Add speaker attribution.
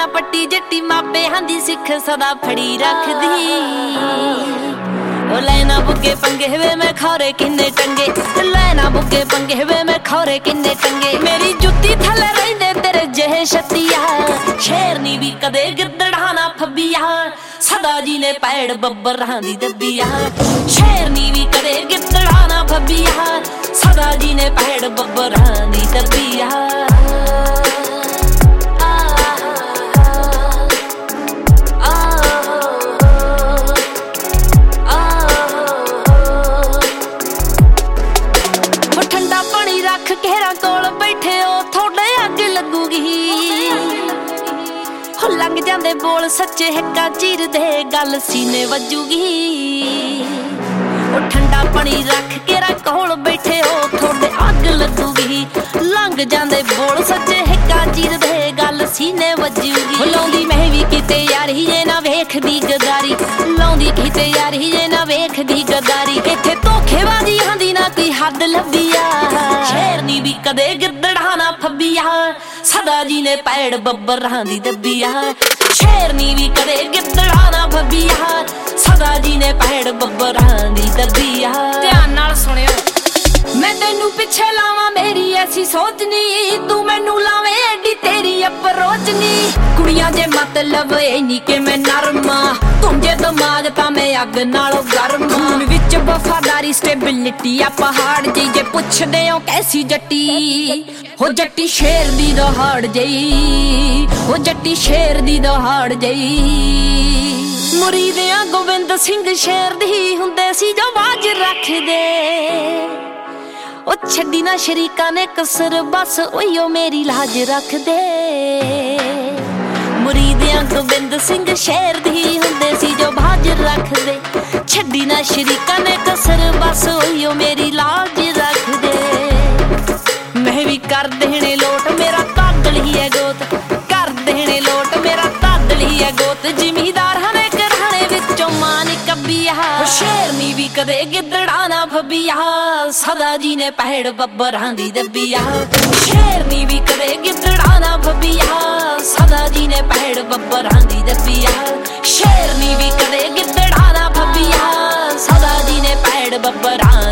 Speaker 1: ਨਾ ਪੱਟੀ ਜੱਟੀ ਮਾਪੇ ਹਾਂਦੀ ਸਿੱਖ ਸਦਾ ਫੜੀ ਰੱਖਦੀ ओ लैना बुगे पंगे वे मैं खौरे किन्ने टंगे लैना बुगे पंगे वे मैं खौरे किन्ने टंगे मेरी जुत्ती थले रहिंदे तेरे जेहे छत्तिया शेरनी भी कदे गिरदड़ा ना फब्बिया सदा जी ने पैड़ बब्बर दी दब्बिया शेरनी भी कदे गिरदड़ा ना फब्बिया सदा जी ने पैड़ बब्बर दी दब्बिया घेरा कोल बैठे हो थोड़े अग लगूगी हो लंघ जांदे बोल सच्चे हिक्का चीर दे गल सीने वजूगी ओ ठंडा पानी रख घेरा कोल बैठे हो थोड़े अग लगूगी लंघ जांदे बोल सच्चे हिक्का चीर दे गल सीने वजूगी लाउंदी मैं भी किते यार ही जे ना वेखदी गदारी लाउंदी किते यार ही जे ना वेखदी गदारी इत्थे धोखेबाजी हांदी ना कोई हद लब्बिया शेरनी भी कदे गिरदड़ा ना फब्बिया सदा जी ने पैड़ बब्बर दी दब्बिया शेरनी भी कदे गिरदड़ा ना फब्बिया सदा जी ने पैड़ बब्बर दी दब्बिया ध्यान नाल सुनियो मैं तेनू पिछे लावां मेरी ऐसी सोच नी तू मैनू लावे एडी तेरी अप्रोच नी कुड़ियां जे मतलब इन्नी के मैं नरमा तुझे दिमाग ता मैं अग नालों गर्म खून विच वफादारी स्टेबिलिटी आ पहाड़ जी जे पुछदे हो कैसी जट्टी हो जट्टी शेर दी दहाड़ जई हो जट्टी शेर दी दहाड़ जई मुरीदियां गोविंद सिंह शेर दी हुंदे सी जो बाज रखदे ओ छड्डी ना शरीका ने कसर बस ओयो मेरी लाज रख दे मुरीदियां गोविंद सिंह शेर दी हुंदे सी जो बाज रख दे छड्डी ना शरीका ने कसर बस ओयो मेरी लाज रख दे मैं भी कर देने लोट मेरा तादल ही है गोत कर देने लोट मेरा तादल ही है गोत जिमीदार हने घराने विचों मान कब्बिया शेरनी भी कदे गिरदड़ा ना फब्बिया सदा जी ने पैड़ बब्बर दी दब्बिया शेरनी भी कदे गिरदड़ा ना फब्बिया सदा जी ने पैड़ बब्बर दी दब्बिया शेरनी भी कदे गिरदड़ा ना फब्बिया सदा जी ने पैड़ बब्बर